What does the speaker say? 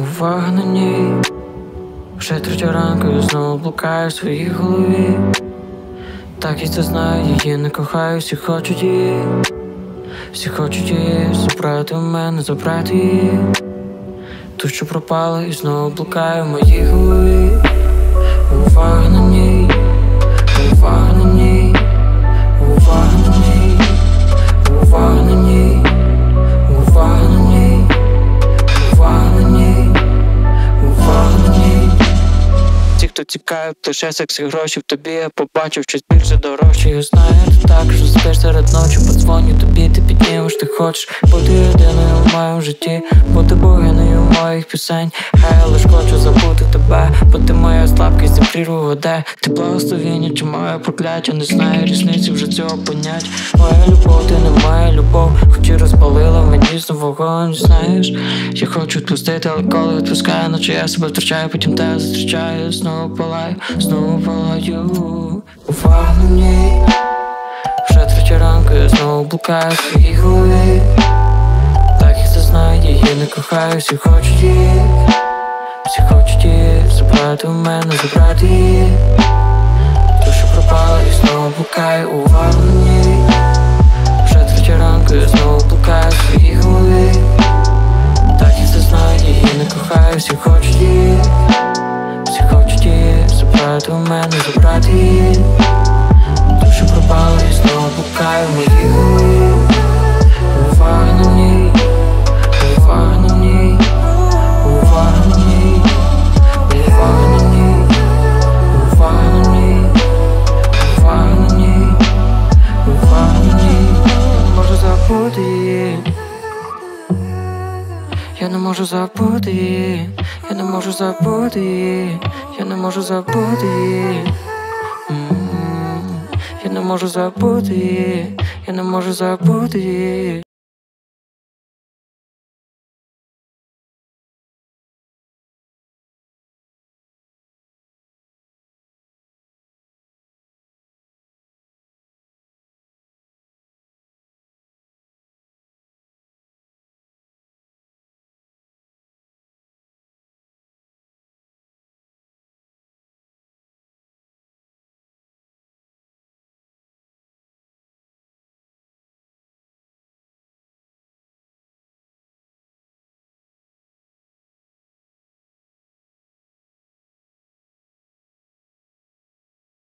увага на ній. Вже 3 ранку я знову блукаю в своїй голові. Так і це знаю, її не кохаю, всі хочуть її. Всі хочуть її забрати у мене, забрати її. Ту, що пропала, і знову блукаю в моїй голові. Увага на ній, увага на ній, увага на ній, увага на ній, увага на ній, увага на ній, увага на ній. Ті, хто цікавить, лише секс і гроші в тобі. Я побачив щось більше дорожче. Я знаю, ти так, що спиш серед ночі. Подзвоню тобі, ти піднімеш, ти хочеш бути єдиною в моєму житті, бути богинею моїх пісень. А я лиш хочу забути тебе, бо ти моя слабкість і прірву веде. Ти благословіння чи моє прокляття, не знаю різниці вже цього понять. Моя любов, ти не моя любов, хоч і розпалила мені знову вогонь. Знаєш, я хочу відпустити, але коли відпускаю, наче я себе втрачаю, потім тебе зустрічаю. Знову палаю, знову палаю. Увага на ній. Вже 3 ранку я знову блукаю в своїй голові. Так і це знаю, її не кохаю, всі хочуть її. Всі хочуть її забрати у мене, забрати її. Ту, що пропала, і знову блукаю. Увага на ній. Вже 3 ранку я знову блукаю в своїй голові. Так і це знаю, її не кохаю, всі хочуть її. Всі хочуть її забрати у мене, забрати її. Ту, що пропала, і знову блукаю в моїй голові. Увага на ній, увага на ній, увага на ній, увага на ній, увага на ній, увага на ній, увага на ній. Я не можу забути її. Я не можу забути її. Я не можу забути її. Я не можу забути її. Я не можу забути її. Я не можу забути її.